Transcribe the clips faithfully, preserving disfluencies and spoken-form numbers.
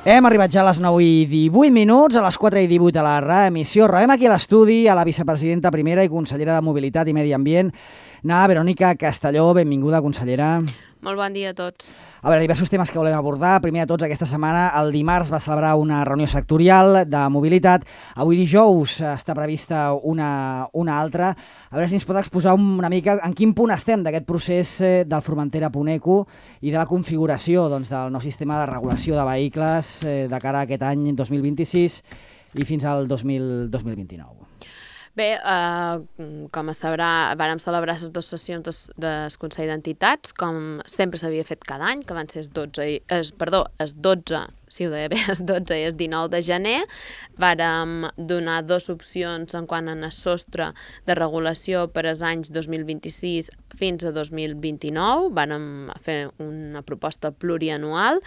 Hem arribat ja a les nou i divuit minuts, a les quatre i divuit a la reemissió. Rebem aquí a l'estudi a la vicepresidenta primera i consellera de Mobilitat i Medi Ambient, na Verònica Castelló. Benvinguda, consellera. Molt bon dia a tots. A veure, diversos temes que volem abordar. Primer de tots, aquesta setmana, el dimarts, va celebrar una reunió sectorial de mobilitat. Avui dijous està prevista una, una altra. A veure si ens pot exposar una mica en quin punt estem d'aquest procés del Formentera-Puneco i de la configuració doncs, del nou sistema de regulació de vehicles eh, de cara a aquest any dos mil vint-i-sis i fins al dos mil vint-i-nou. Bé, eh, com es sabrà, vàrem celebrar les dues sessions des, del Consell d'Entitats, com sempre s'havia fet cada any, que van ser el dotze, es, perdó, el dotze, si ho deia bé, el dotze i el dinou de gener. Vàrem donar dues opcions en quant a el sostre de regulació per als anys dos mil vint-i-sis fins a dos mil vint-i-nou. Vàrem fer una proposta plurianual.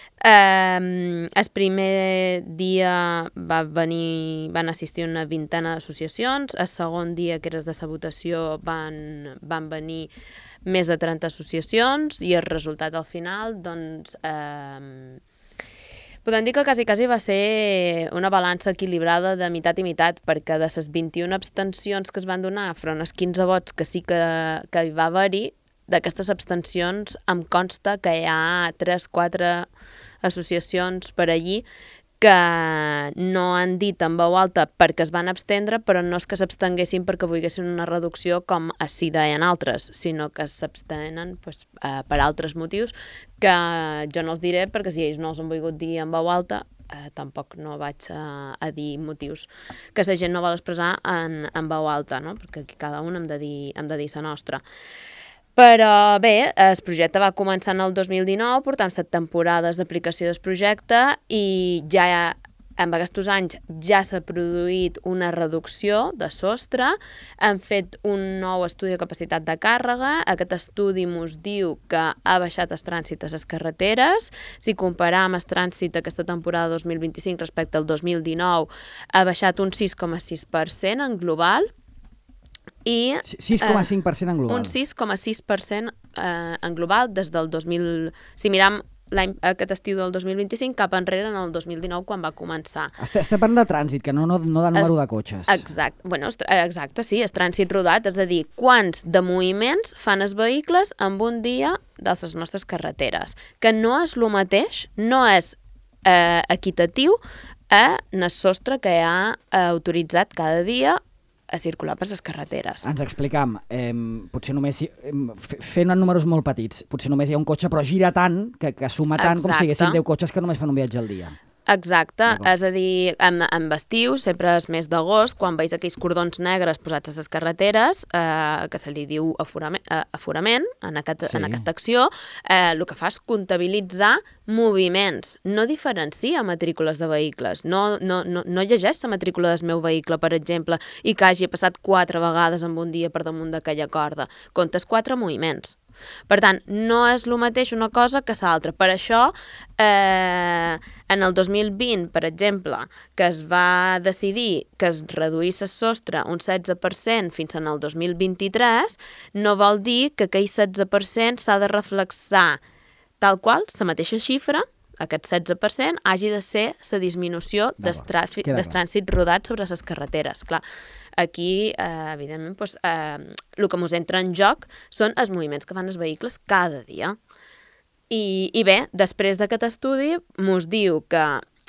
Eh, el primer dia va venir, van assistir una vintena d'associacions, el segon dia, que era de la votació, van, van venir més de trenta associacions i el resultat al final, doncs, eh, podem dir que quasi, quasi va ser una balança equilibrada de meitat i meitat, perquè de les vint-i-una abstencions que es van donar front als quinze vots que sí que, que hi va haver-hi, d'aquestes abstencions em consta que hi ha tres quatre associacions per allí que no han dit en veu alta perquè es van abstendre, però no és que s'abstenguessin perquè volguessin una reducció com així deien altres, sinó que s'abstenen pues, eh, per altres motius que jo no els diré, perquè si ells no els han volgut dir en veu alta, eh, tampoc no vaig a, a dir motius que la gent no vol expressar en, en veu alta, no? Perquè aquí cada un hem de dir, hem de dir la nostra. Però bé, el projecte va començar en el dos mil dinou, portant set temporades d'aplicació del projecte i ja en aquests anys ja s'ha produït una reducció de sostre. Hem fet un nou estudi de capacitat de càrrega. Aquest estudi ens diu que ha baixat el trànsit a les carreteres. Si comparam el trànsit aquesta temporada dos mil vint-i-cinc respecte al dos mil dinou, ha baixat un sis coma sis per cent en global. sis coma cinc per cent en global. Un sis coma sis per cent eh, en global des del dos mil... Si miram aquest estiu del dos mil vint-i-cinc cap enrere en el dos mil dinou quan va començar. Estem parlant de trànsit, que no, no, no de número es, de cotxes. Exacte, bueno, exacte, sí, és trànsit rodat, és a dir, quants de moviments fan els vehicles en un dia de les nostres carreteres, que no és el mateix, no és eh, equitatiu a el sostre que hi ha eh, autoritzat cada dia a circular per les carreteres. Ens explicam, eh, potser només, eh, fent números molt petits, potser només hi ha un cotxe, però gira tant, que, que suma tant Exacte. Com si hi haguessin deu cotxes que només fan un viatge al dia. Exacte, és a dir, en, en estiu, sempre és mes d'agost, quan veus aquells cordons negres posats a les carreteres, eh, que se li diu aforament, eh, aforament en, aquest, sí. en aquesta acció, eh, el que fa és comptabilitzar moviments, no diferencia matrícules de vehicles, no, no, no, no llegeix la matrícula del meu vehicle, per exemple, i que hagi passat quatre vegades en un dia per damunt d'aquella corda. Comptes quatre moviments. Per tant, no és el mateix una cosa que l'altra. Per això, eh, en el dos mil vint, per exemple, que es va decidir que es reduís el sostre un setze per cent fins en el dos mil vint-i-tres, no vol dir que aquell setze per cent s'ha de reflexar tal qual, la mateixa xifra, aquest setze per cent, hagi de ser la disminució del trànsit rodat sobre les carreteres. Clar, aquí, eh, evidentment, doncs, eh, el que ens entra en joc són els moviments que fan els vehicles cada dia. I, i bé, després d'aquest estudi, ens diu que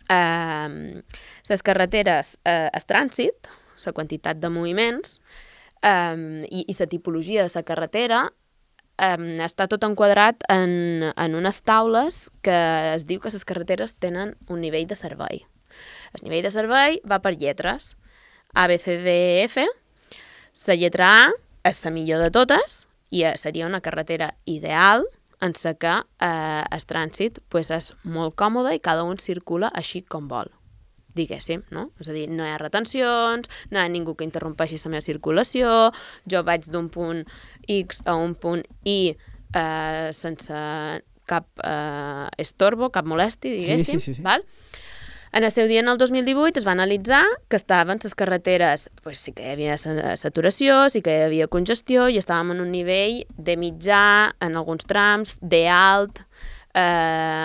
eh, les carreteres, eh, el trànsit, la quantitat de moviments eh, i, i la tipologia de la carretera, Um, està tot enquadrat en, en unes taules que es diu que les carreteres tenen un nivell de servei. El nivell de servei va per lletres. A, B, C, D, E, F. La lletra A és la millor de totes i seria una carretera ideal en la que eh, el trànsit pues, és molt còmode i cada un circula així com vol, diguéssim, no? És a dir, no hi ha retencions, no hi ha ningú que interrompeixi la meva circulació, jo vaig d'un punt X a un punt Y eh, sense cap eh, estorbo, cap molèstia, diguéssim, sí, sí, sí, sí. Val? En el seu dia, en el dos mil divuit, es va analitzar que estaven les carreteres, pues, sí que hi havia saturació, sí que hi havia congestió i estàvem en un nivell de mitjà, en alguns trams, de alt, eh,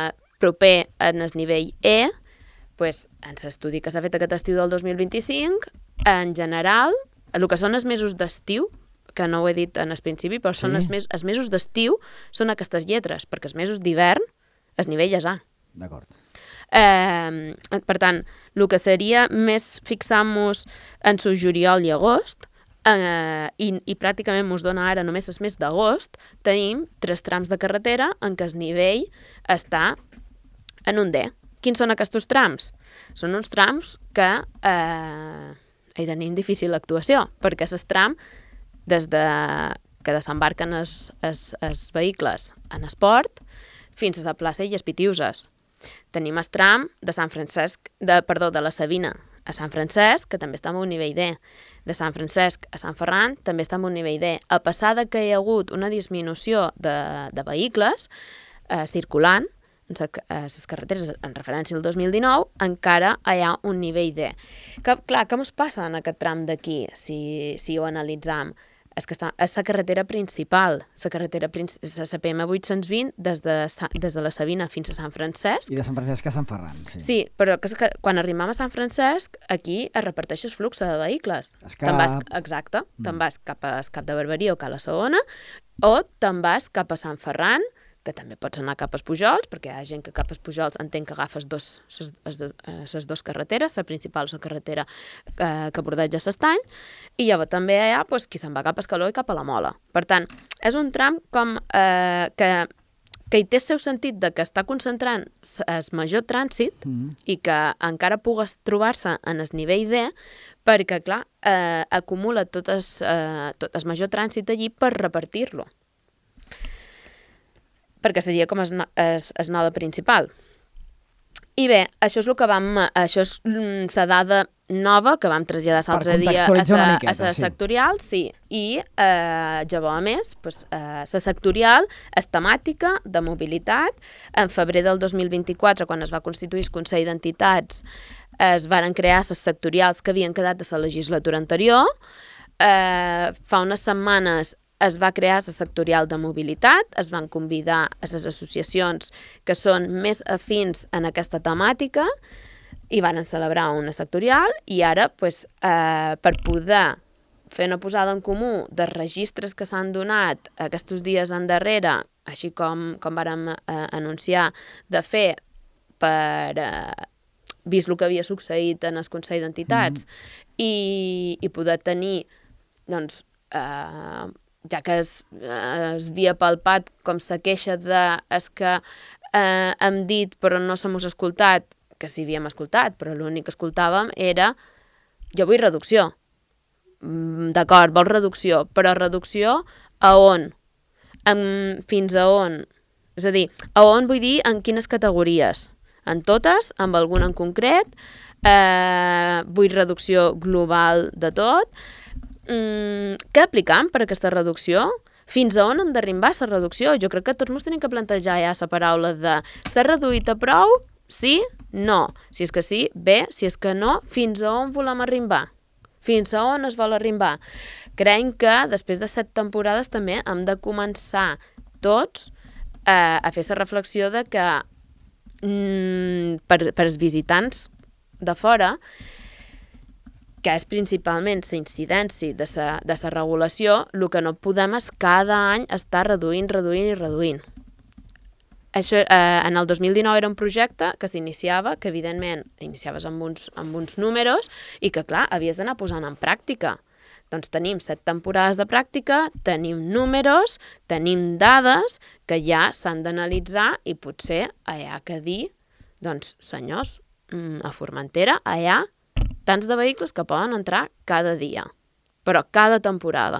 proper en el nivell E, pues, en l'estudi que s'ha fet aquest estiu del dos mil vint-i-cinc, en general, el que són els mesos d'estiu, que no ho he dit en el principi, però són sí. els, mes, els mesos d'estiu són aquestes lletres, perquè els mesos d'hivern el nivell és A. D'acord. Eh, per tant, el que seria més fixar-nos en su juliol i agost, eh, i, i pràcticament ens dona ara només el mes d'agost, tenim tres trams de carretera en què el nivell està en un D. Quins són aquests trams? Són uns trams que eh, hi tenim difícil actuació, perquè és el tram des de que desembarquen els, els, els vehicles en esport fins a la plaça i les Pitiuses. Tenim el tram de Sant Francesc, de, perdó, de la Sabina a Sant Francesc, que també està en un nivell D. De Sant Francesc a Sant Ferran també està en un nivell D. A pesar de que hi ha hagut una disminució de, de vehicles eh, circulant en les carreteres en referència al dos mil dinou, encara hi ha un nivell D. Que, clar, què ens passa en aquest tram d'aquí, si, si ho analitzam? És que està, és la carretera principal, la carretera la C P M vuit-cents vint des de, des de la Sabina fins a Sant Francesc. I de Sant Francesc a Sant Ferran. Sí, sí però que, que, quan arribem a Sant Francesc, aquí es reparteix el flux de vehicles. Escap... Te'n vas, exacte, mm. te'n vas cap a Escap de Barberia o Cala Segona, o te'n vas cap a Sant Ferran, que també pots anar cap als Pujols, perquè hi ha gent que cap als Pujols entén que agafes dos, ses, ses dos carreteres, la principal és la carretera eh, que bordeja l'Estany, i llavors també hi ha pues, qui se'n va cap a Escaló i cap a la Mola. Per tant, és un tram com, eh, que, que hi té el seu sentit de que està concentrant el major trànsit mm. i que encara pugues trobar-se en el nivell D, perquè, clar, eh, acumula tot el, eh, tot el major trànsit allí per repartir-lo. Perquè seria com el, el, el node principal. I bé, això és el que vam, això és la dada nova que vam traslladar l'altre dia a la sectorial, sí. I eh, llavors, a més, pues, eh, la sectorial és temàtica de mobilitat. En febrer del dos mil vint-i-quatre, quan es va constituir el Consell d'Entitats, es varen crear les sectorials que havien quedat de la legislatura anterior. Eh, fa unes setmanes es va crear la sectorial de mobilitat, es van convidar a les associacions que són més afins en aquesta temàtica i van celebrar una sectorial i ara, pues, eh, per poder fer una posada en comú de registres que s'han donat aquests dies endarrere, així com, com vàrem eh, anunciar de fer per, eh, vist el que havia succeït en el Consell d'Entitats, mm. i, i poder tenir, doncs, eh, ja que es, es havia palpat com la queixa de és que eh, hem dit però no s'hem escoltat, que sí havíem escoltat, però l'únic que escoltàvem era jo vull reducció. D'acord, vols reducció, però reducció a on? En, fins a on? És a dir, a on vull dir en quines categories? En totes, amb alguna en concret, eh, vull reducció global de tot. Mm, què aplicam per aquesta reducció? Fins a on hem d'arribar la reducció? Jo crec que tots ens tenim que plantejar ja la paraula de s'ha reduït a prou? Sí? No. Si és que sí, bé. Si és que no, fins a on volem arribar? Fins a on es vol arribar? Creiem que després de set temporades també hem de començar tots eh, a fer la reflexió de que mm, per, per als visitants de fora, que és principalment la incidència de la de la regulació, el que no podem és cada any estar reduint, reduint i reduint. Això, eh, en el dos mil dinou era un projecte que s'iniciava, que evidentment iniciaves amb uns, amb uns números i que, clar, havies d'anar posant en pràctica. Doncs tenim set temporades de pràctica, tenim números, tenim dades que ja s'han d'analitzar i potser hi ha que dir, doncs, senyors, a Formentera hi ha tants de vehicles que poden entrar cada dia, però cada temporada.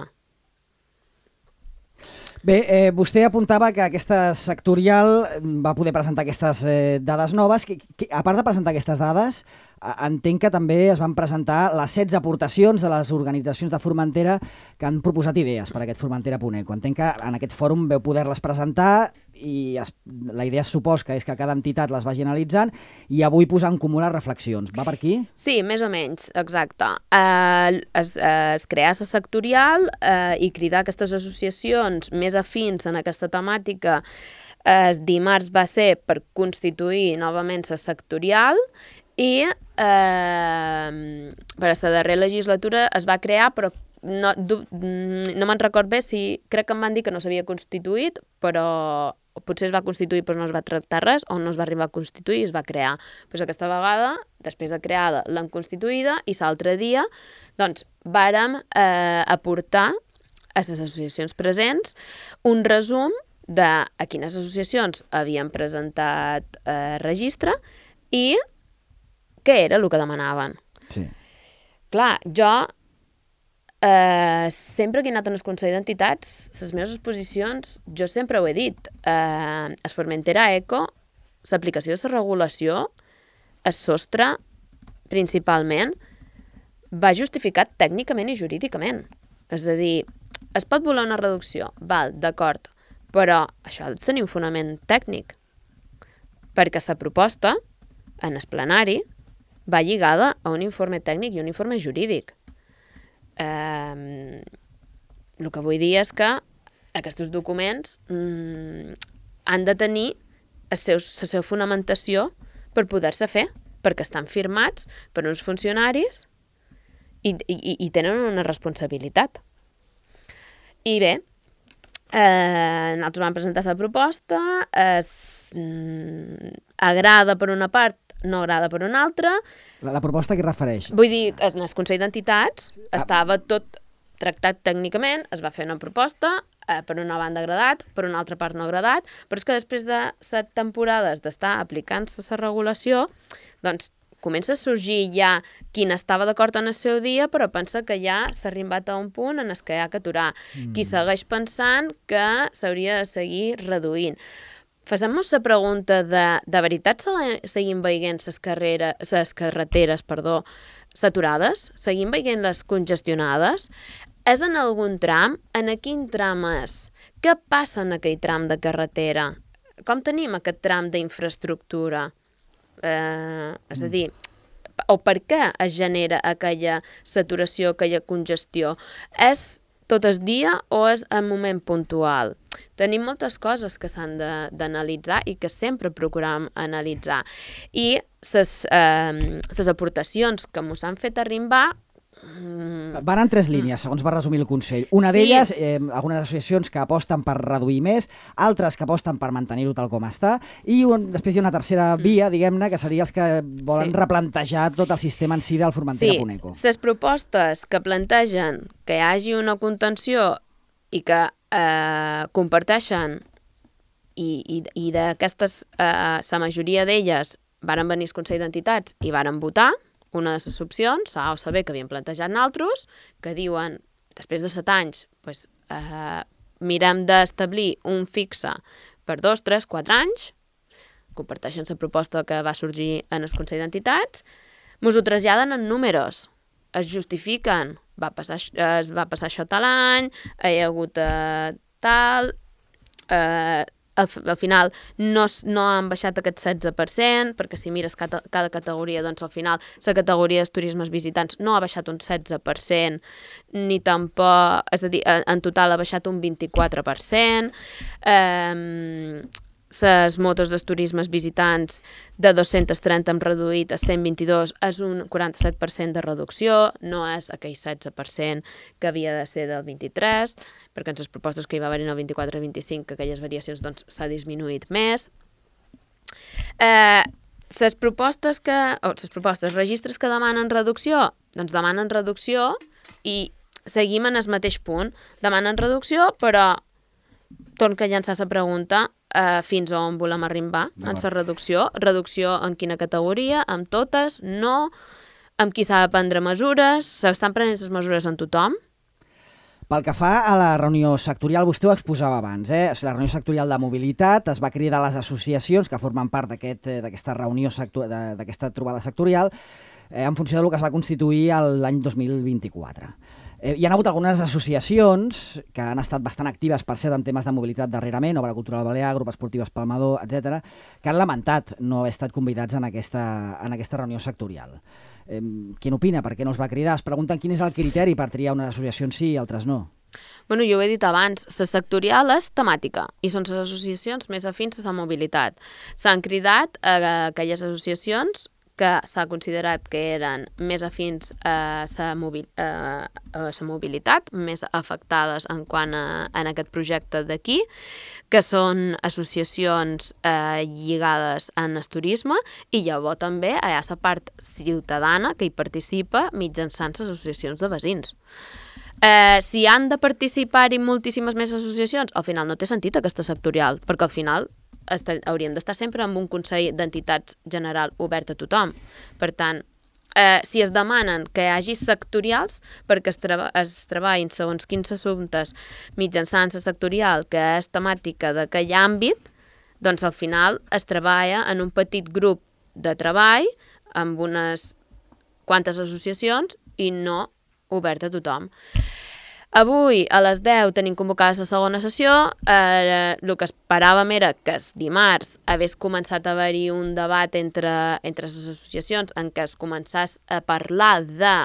Bé, eh, vostè apuntava que aquesta sectorial va poder presentar aquestes eh, dades noves. Que, que, a part de presentar aquestes dades, entenc que també es van presentar les setze aportacions de les organitzacions de Formentera que han proposat idees per a aquest Formentera punt eco. Entenc que en aquest fòrum veu poder-les presentar i es, la idea es supos que és que cada entitat les vagi analitzant i avui posar en comú les reflexions. Va per aquí? Sí, més o menys, exacte. Eh, es, eh, es crea la sectorial eh, i cridar aquestes associacions més afins en aquesta temàtica El dimarts va ser per constituir novament la sectorial i eh, per a la darrera legislatura es va crear, però no, no me'n record bé si... Crec que em van dir que no s'havia constituït, però potser es va constituir però no es va tractar res, o no es va arribar a constituir i es va crear. Pues aquesta vegada, després de creada, l'hem constituïda i l'altre dia doncs, vàrem eh, aportar a les associacions presents un resum de a quines associacions havien presentat eh, registre i què era el que demanaven. Sí. Clar, jo eh, sempre que he anat en el Consell d'Entitats, les meves exposicions, jo sempre ho he dit, eh, es Formentera Eco, l'aplicació de la regulació, el sostre, principalment, va justificat tècnicament i jurídicament. És a dir, es pot voler una reducció, val, d'acord, però això ha de tenir un fonament tècnic, perquè la proposta, en el plenari, va lligada a un informe tècnic i un informe jurídic. Eh, el que vull dir és que aquests documents mm, han de tenir la seva fonamentació per poder-se fer, perquè estan firmats per uns funcionaris i, i, i tenen una responsabilitat. I bé, eh, nosaltres vam presentar la proposta, es mm, agrada per una part, no agrada per una altra. La, la proposta a què refereix? Vull dir, en el Consell d'Entitats ah. estava tot tractat tècnicament, es va fer una proposta, eh, per una banda agradat, per una altra part no agradat, però és que després de set temporades d'estar aplicant-se la regulació, doncs comença a sorgir ja qui n'estava d'acord en el seu dia, però pensa que ja s'ha arribat a un punt en el que hi ha que aturar. Mm. Qui segueix pensant que s'hauria de seguir reduint. Fem-nos la pregunta de, de veritat seguim veient les carreres, les carreteres, perdó, saturades? Seguim veient les congestionades? És en algun tram? En quin tram és? Què passa en aquell tram de carretera? Com tenim aquest tram d'infraestructura? Eh, és a dir, o per què es genera aquella saturació, aquella congestió? És tot el dia o és en moment puntual? Tenim moltes coses que s'han d'analitzar i que sempre procurem analitzar. I les eh, aportacions que ens han fet arribar... Mm, van en tres línies, segons va resumir el Consell. Una sí. d'elles, eh, algunes associacions que aposten per reduir més, altres que aposten per mantenir-ho tal com està, i un, després hi ha una tercera via, diguem-ne, que seria els que volen sí. replantejar tot el sistema en si del Formentera-Puneco. Sí, les propostes que plantegen que hi hagi una contenció i que eh, comparteixen i, i, i d'aquestes, eh, la majoria d'elles varen venir al Consell d'Entitats i varen votar. Una de les opcions, a o saber que havien plantejat naltros, que diuen, després de set anys, pues, eh, mirem d'establir un fixe per dos, tres, quatre anys, comparteixen la proposta que va sorgir en el Consell d'Entitats, ens ho traslladen en números, es justifiquen, va passar, es va passar això tal any, hi ha hagut eh, tal... Eh, Al, al final no, no han baixat aquest setze per cent, perquè si mires cada, cada categoria, doncs al final la categoria dels turismes visitants no ha baixat un setze per cent, ni tampoc, és a dir, en total ha baixat un vint-i-quatre per cent. Eh, les motos dels turismes visitants de dos-cents trenta hem reduït a cent vint-i-dos, és un quaranta-set per cent de reducció, no és aquell setze per cent que havia de ser del vint-i-tres, perquè en les propostes que hi va haver en el vint-i-quatre i vint-i-cinc, que aquelles variacions doncs, s'ha disminuït més. Eh, les propostes que, o les propostes, registres que demanen reducció, doncs demanen reducció i seguim en el mateix punt. Demanen reducció, però torno a llançar la pregunta, Uh, fins a on volem arribar en la reducció. Reducció en quina categoria, amb totes, no, amb qui s'ha de prendre mesures, s'estan prenent les mesures en tothom? Pel que fa a la reunió sectorial, vostè ho exposava abans, eh? O sigui, la reunió sectorial de mobilitat es va cridar a les associacions que formen part d'aquesta aquest, reunió, d'aquesta trobada sectorial, eh, en funció del que es va constituir l'any dos mil vint-i-quatre. Eh, hi ha hagut algunes associacions que han estat bastant actives, per cert, en temes de mobilitat darrerament, Obra Cultural Balear, Grup Esportiu Espalmador, etcètera, que han lamentat no haver estat convidats en aquesta, en aquesta reunió sectorial. Eh, qui n'opina? Per què no els va cridar? Es pregunten quin és el criteri per triar unes associacions sí i altres no. Bueno, jo ho he dit abans, la sectorial és temàtica i són les associacions més afins a la mobilitat. S'han cridat a aquelles associacions que s'ha considerat que eren més afins a la mobil, a, a la mobilitat, més afectades en quant a en aquest projecte d'aquí, que són associacions eh, lligades en el turisme, i llavors també hi ha la part ciutadana que hi participa mitjançant les associacions de veïns. Eh, si han de participar-hi moltíssimes més associacions, al final no té sentit aquesta sectorial, perquè al final Estar, hauríem d'estar sempre amb un Consell d'Entitats General obert a tothom. Per tant, eh, si es demanen que hi hagi sectorials perquè es, treba, es treballin segons quins assumptes mitjançant la sectorial que és temàtica d'aquell àmbit, doncs al final es treballa en un petit grup de treball amb unes quantes associacions i no obert a tothom. Avui, a les deu, tenim convocada la segona sessió. Eh, el que esperàvem era que el dimarts hagués començat a haver-hi un debat entre, entre les associacions en què es començés a parlar de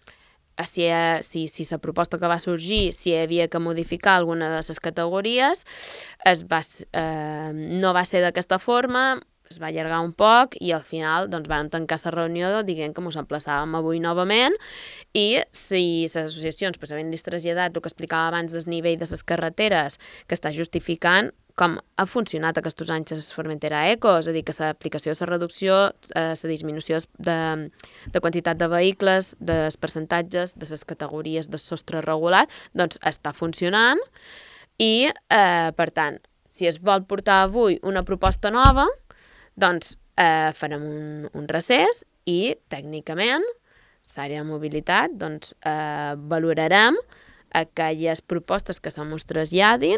si, si, si la proposta que va sorgir, si hi havia que modificar alguna de les categories. Es va, eh, no va ser d'aquesta forma, es va allargar un poc i al final doncs, vam tancar la reunió dient que ens emplaçàvem avui novament, i si les associacions pues, havent-los traslladat el que explicava abans del nivell de les carreteres, que està justificant com ha funcionat aquests anys a Formentera Eco, és a dir, que l'aplicació de la reducció, eh, la disminució de, de quantitat de vehicles, dels percentatges, de les categories de sostre regulat, doncs està funcionant i, eh, per tant, si es vol portar avui una proposta nova, doncs eh, farem un, un recés i, tècnicament, l'àrea de mobilitat, doncs, eh, valorarem aquelles propostes que se mos traslladin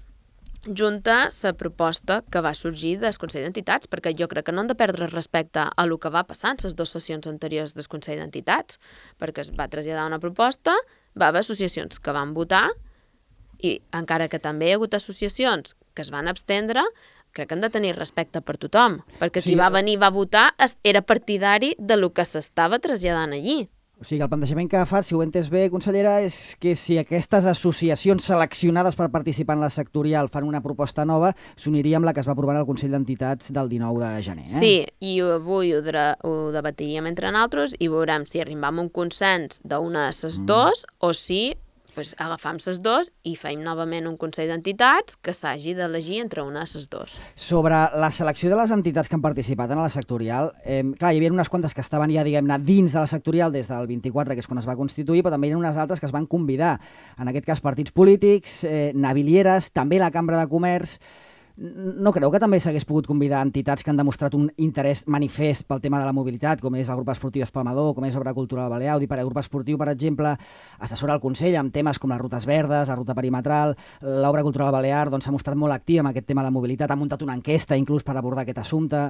junta la proposta que va sorgir del Consell d'Entitats, perquè jo crec que no hem de perdre respecte a el que va passar en les dues sessions anteriors del Consell d'Entitats, perquè es va traslladar una proposta, va haver associacions que van votar i, encara que també hi ha hagut associacions que es van abstendre, crec que hem de tenir respecte per tothom, perquè qui sí, va venir va votar era partidari de lo que s'estava traslladant allí. O sigui, el plantejament que fa, si ho he entès bé, consellera, és que si aquestes associacions seleccionades per participar en la sectorial fan una proposta nova, s'uniria amb la que es va aprovar al Consell d'Entitats del dinou de gener. Eh? Sí, i avui ho, ho debatiríem entre nosaltres i veurem si arribem a un consens d'una de les mm. dues o si pues, agafam les dues i feim novament un Consell d'Entitats que s'hagi d'elegir entre una de les dues. Sobre la selecció de les entitats que han participat en la sectorial, eh, clar, hi havia unes quantes que estaven ja, diguem-ne, dins de la sectorial des del vint-i-quatre, que és quan es va constituir, però també hi ha unes altres que es van convidar. En aquest cas, partits polítics, eh, navilieres, també la Cambra de Comerç. No creu que també s'hagués pogut convidar entitats que han demostrat un interès manifest pel tema de la mobilitat, com és el grup esportiu Espalmador, com és Obra Cultural Balear? Ho dic, per el grup esportiu, per exemple, assessora el Consell amb temes com les rutes verdes, la ruta perimetral. L'Obra Cultural Balear doncs, s'ha mostrat molt activa amb aquest tema de mobilitat, ha muntat una enquesta inclús per abordar aquest assumpte.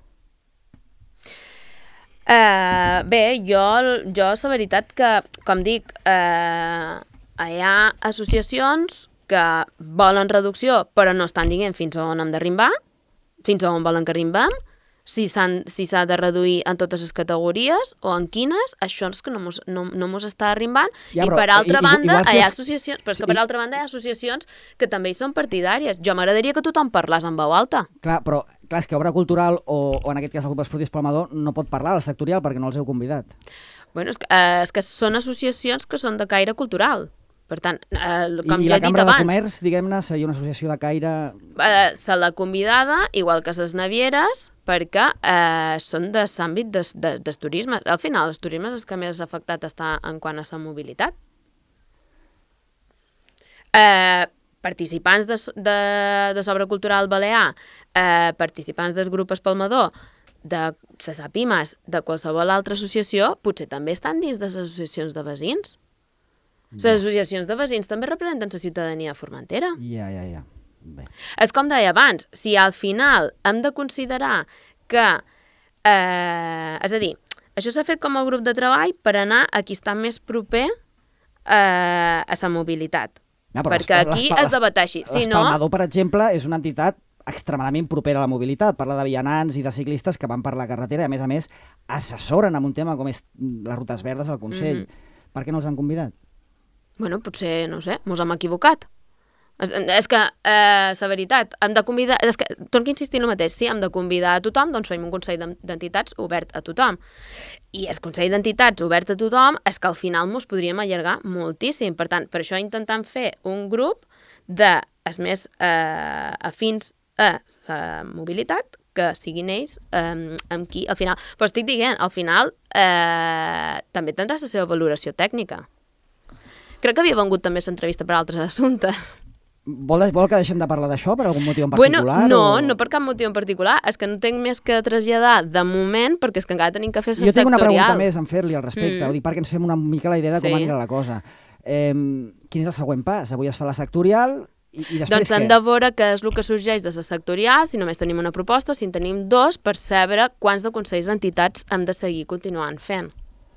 Uh, bé, jo, jo la veritat que, com dic, uh, hi ha associacions que volen reducció, però no estan dient fins on hem d'arribar, fins on volen que arribem, si s'ha si de reduir en totes les categories o en quines, això és que no mos, no, no mos està arribant. Ja, I per altra i, banda, si hi ha associacions, però és que per altra banda hi ha associacions que també hi són partidàries. Jo m'agradaria que tothom parlés en veu alta. Clar, però clar, és que Obra Cultural o, o en aquest cas el grup esportiu Espalmador no pot parlar al sectorial perquè no els heu convidat. Bueno, és que, eh, és que són associacions que són de caire cultural. Per tant, eh, com I, ja he dit abans... I la Cambra de Comerç, diguem-ne, seria una associació de caire... Eh, se l'ha convidada, igual que les navieres, perquè eh, són de l'àmbit del de, de turisme. Al final, el turisme és el que més afectat està en quant a la mobilitat. Eh, participants de, de, de l'Obra Cultural Balear, eh, participants del grup Espalmador, de les APIMAS, de qualsevol altra associació, potser també estan dins de les associacions de veïns. Les associacions de veïns també representen la ciutadania de Formentera. Ja, ja, ja. Bé. És com deia abans, si al final hem de considerar que... Eh, és a dir, això s'ha fet com a grup de treball per anar a qui està més proper eh, a la mobilitat. Ja, perquè aquí es debateixi. Si no... L'Espalmador, per exemple, és una entitat extremadament propera a la mobilitat. Parla de vianants i de ciclistes que van per la carretera i, a més a més, assessoren en un tema com és les rutes verdes al Consell. Mm-hmm. Per què no els han convidat? Bueno, potser, no sé, mos hem equivocat. És, és que, eh, la veritat, hem de convidar... És que, torno a insistir en el mateix, sí, hem de convidar a tothom, doncs fem un Consell d'Entitats obert a tothom. I el Consell d'Entitats obert a tothom és que al final mos podríem allargar moltíssim. Per tant, per això intentem fer un grup de, els més eh, afins a la mobilitat, que siguin ells eh, amb qui, al final... Però estic dient, al final eh, també tindrà la seva valoració tècnica. Crec que havia vengut també l'entrevista per altres assumptes. Vol, vol que deixem de parlar d'això per algun motiu en particular? Bueno, no, o... no per cap motiu en particular. És que no tinc més que traslladar de moment, perquè és que encara tenim que fer la sectorial. Jo tinc una pregunta sectorial. més en fer-li al respecte, mm. dir, perquè ens fem una mica la idea de com sí. anirà la cosa. Eh, quin és el següent pas? Avui es fa la sectorial i, i després doncs què? hem de veure què és el que sorgeix de la sectorial, si només tenim una proposta, si en tenim dos, per saber quants de consells d'entitats hem de seguir continuant fent.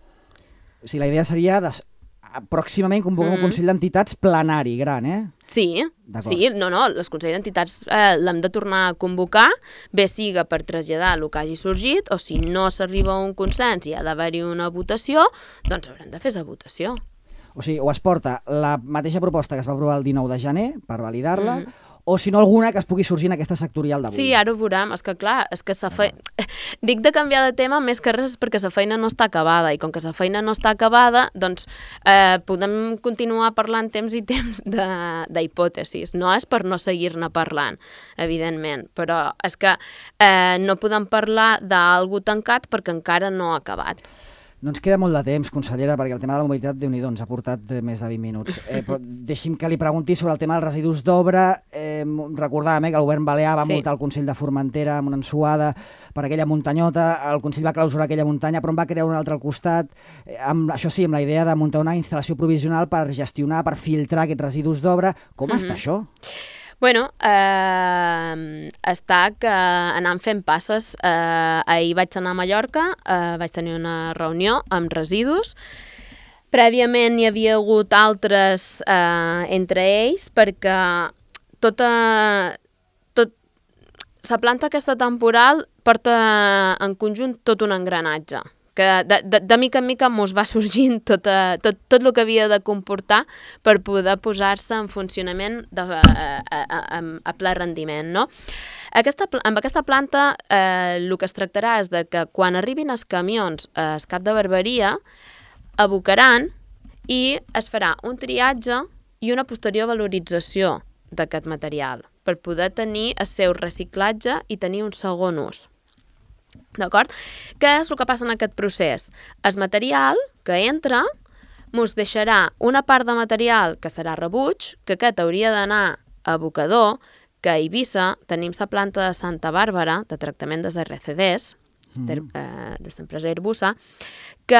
O sigui, la idea seria de... pròximament convocar mm-hmm. un Consell d'Entitats plenari gran, eh? Sí, sí, no, no, els Consells d'Entitats eh, l'hem de tornar a convocar, bé siga per traslladar el que hagi sorgit, o si no s'arriba a un consens i ha d'haver-hi una votació, doncs haurem de fer la votació. O sigui, o es porta la mateixa proposta que es va aprovar el dinou de gener per validar-la, mm. o si no alguna que es pugui sorgir en aquesta sectorial d'avui. Sí, ara ho veurem. És que clar, és que sa fe... dic de canviar de tema més que res perquè la feina no està acabada, i com que la feina no està acabada, doncs eh, podem continuar parlant temps i temps d'hipòtesis. No és per no seguir-ne parlant, evidentment, però és que eh, no podem parlar d'algú tancat perquè encara no ha acabat. No ens queda molt de temps, consellera, perquè el tema de la mobilitat, Déu-n'hi-do, ens ha portat més de vint minuts. Eh, però deixi'm que li pregunti sobre el tema dels residus d'obra. Eh, recordàvem eh, que el govern balear va sí. multar el Consell de Formentera amb una ensuada per aquella muntanyota. El Consell va clausurar aquella muntanya, però en va crear una altra al costat. Eh, amb, això sí, amb la idea de muntar una instal·lació provisional per gestionar, per filtrar aquests residus d'obra. Com mm-hmm. està això? Bueno, eh, està que anant fent passes. Eh, ahir vaig anar a Mallorca, eh, vaig tenir una reunió amb residus. Prèviament hi havia hagut altres eh, entre ells perquè tota, tot, la planta aquesta temporal porta en conjunt tot un engranatge, que de, de, de mica en mica mos va sorgint tot, a, tot, tot el que havia de comportar per poder posar-se en funcionament de, a, a, a, a ple rendiment, no? Aquesta, amb aquesta planta eh, el que es tractarà és de que quan arribin els camions al cap de barberia abocaran i es farà un triatge i una posterior valorització d'aquest material per poder tenir el seu reciclatge i tenir un segon ús. D'acord? Què és el que passa en aquest procés? El material que entra mos deixarà una part de material que serà rebuig, que aquest hauria d'anar a abocador, que a Eivissa tenim la planta de Santa Bàrbara, de tractament dels R C Ds, mm. de, eh, de l'empresa Airbusa, que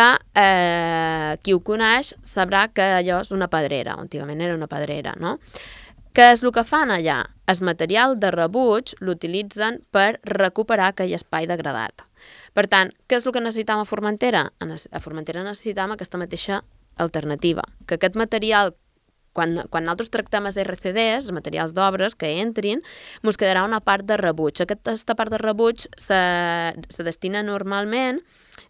eh, qui ho coneix sabrà que allò és una pedrera, antigament era una pedrera, no? Què és el que fan allà? El material de rebuig l'utilitzen per recuperar aquell espai degradat. Per tant, què és el que necessitam a Formentera? A Formentera necessitam aquesta mateixa alternativa, que aquest material, quan, quan nosaltres tractem els R C Ds, els materials d'obres que entrin, ens quedarà una part de rebuig. Aquesta part de rebuig se, se destina normalment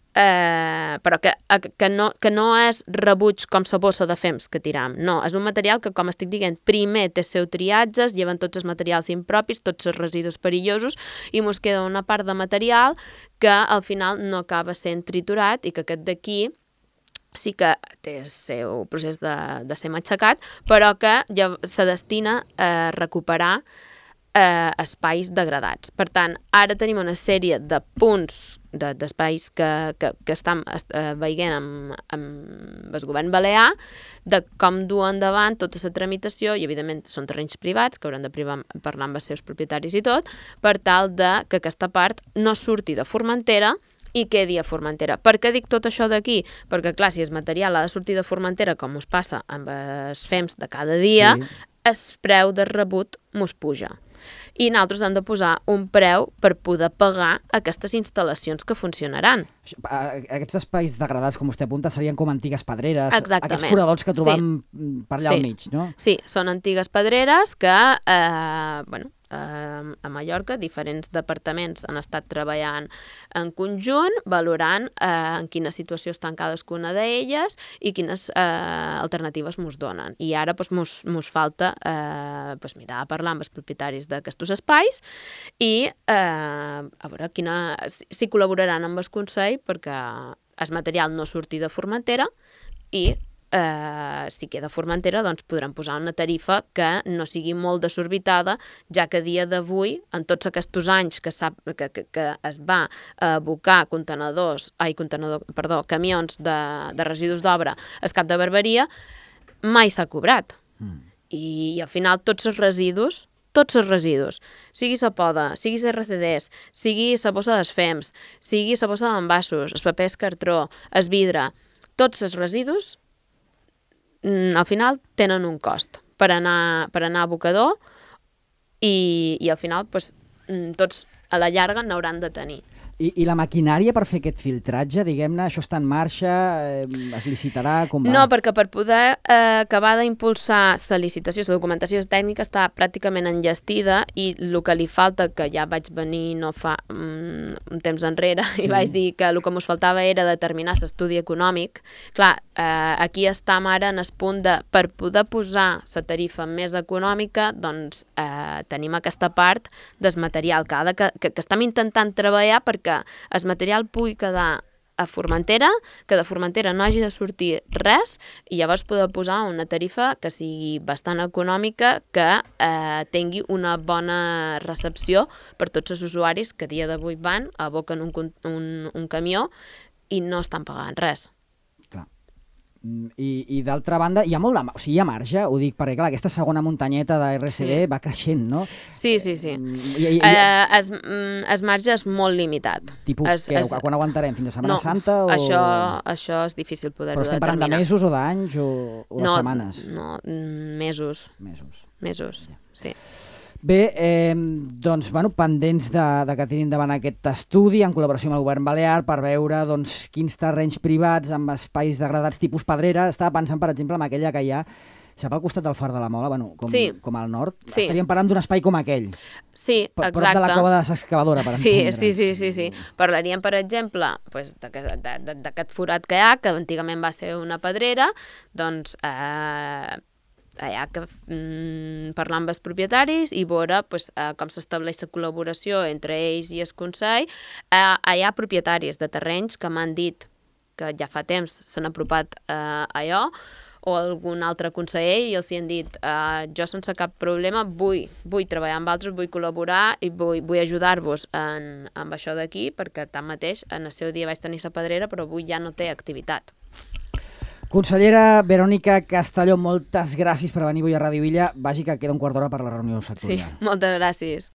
Eh, però que, que, no, que no és rebuig com la bossa de fems que tiram, no, és un material que, com estic dient, primer té seu triatges, lleven tots els materials impropis, tots els residus perillosos, i ens queda una part de material que al final no acaba sent triturat i que aquest d'aquí sí que té el seu procés de, de ser matxacat, però que ja se destina a recuperar eh, espais degradats. Per tant, ara tenim una sèrie de punts d'espais que, que, que estan eh, veient amb, amb el govern balear de com dur endavant tota la tramitació, i evidentment són terrenys privats que hauran de privar, parlar amb els seus propietaris i tot, per tal de que aquesta part no surti de Formentera i quedi a Formentera. Per què dic tot això d'aquí? Perquè, clar, si el material ha de sortir de Formentera, com us passa amb els fems de cada dia, sí. El preu de rebut mos puja. I nosaltres hem de posar un preu per poder pagar aquestes instal·lacions que funcionaran. Aquests espais degradats, com vostè apunta, serien com antigues pedreres. Exactament. Aquests foradors que trobam sí. per allà sí. al mig, no? Sí, són antigues pedreres que, eh, bueno, eh, a Mallorca, diferents departaments han estat treballant en conjunt, valorant eh, en quina situació estan cadascuna d'elles i quines eh, alternatives mos donen. I ara doncs, mos, mos falta eh, doncs, mirar, parlar amb els propietaris d'aquests espais i eh, a veure quina, si, si col·laboraran amb el Consell perquè el material no surti de Formentera i eh, si queda Formentera doncs podran posar una tarifa que no sigui molt desorbitada, ja que a dia d'avui, en tots aquests anys que, sap, que, que, que es va abocar contenedors, ai, contenedor, perdó, camions de, de residus d'obra al Cap de Barberia, mai s'ha cobrat. Mm. I, I al final tots els residus tots els residus, sigui la poda, sigui R C Ds, sigui la bossa dels fems, sigui la bossa d'envasos, el paper cartró, el vidre, tots els residus al final tenen un cost per anar, per anar a abocador i, i al final doncs, tots a la llarga n'hauran de tenir. I, I la maquinària per fer aquest filtratge, diguem-ne, això està en marxa, eh, es licitarà, com va? No, perquè per poder eh, acabar d'impulsar la licitació, la documentació tècnica està pràcticament enllestida i el que li falta, que ja vaig venir no fa um, un temps enrere sí. i vaig dir que el que ens faltava era determinar l'estudi econòmic. Clar, eh, aquí estem ara en el punt de, per poder posar la tarifa més econòmica, doncs eh, tenim aquesta part del material que, ha de, que, que, que estem intentant treballar perquè que el material pugui quedar a Formentera, que de Formentera no hagi de sortir res i llavors poder posar una tarifa que sigui bastant econòmica, que eh, tingui una bona recepció per tots els usuaris que a dia d'avui van, aboquen un, un, un camió i no estan pagant res. I, i d'altra banda, hi ha molt de... O sigui, hi ha marge, ho dic perquè, clar, aquesta segona muntanyeta de R C D sí. va creixent, no? Sí, sí, sí. I, i, i... Eh, es, es marge és molt limitat. Tipus, es, que, es... quan aguantarem? Fins a Setmana no, Santa? O... això, això és difícil poder-ho determinar. Però estem parlant de mesos o d'anys o, o no, de setmanes? No, mesos. Mesos. Mesos, ja. Sí. Bé, eh, doncs, bueno, pendents de, de que tirin endavant aquest estudi en col·laboració amb el govern balear per veure doncs, quins terrenys privats amb espais degradats tipus pedrera. Estava pensant, per exemple, en aquella que hi ha sap al costat del Far de la Mola, bueno, com, sí. com al nord. Sí. Estaríem parlant d'un espai com aquell. Sí, exacte. Prop de la cova de l'excavadora, per sí, entendre'ns. Sí, sí, sí, sí. Parlaríem, per exemple, pues, d'aquest forat que hi ha, que antigament va ser una pedrera, doncs... Eh, allà que mm, parlar amb els propietaris i veure pues, eh, com s'estableix la col·laboració entre ells i el Consell. Eh, hi ha propietaris de terrenys que m'han dit que ja fa temps s'han apropat eh, a allò, o algun altre conseller, i els hi han dit eh, jo sense cap problema vull, vull treballar amb altres, vull col·laborar i vull, vull ajudar-vos en, en això d'aquí, perquè tanmateix en el seu dia vaig tenir la pedrera, però avui ja no té activitat. Consellera Verònica Castelló, moltes gràcies per venir avui a Ràdio Illa. Vagi que queda un quart d'hora per la reunió sectorial. Sí, moltes gràcies.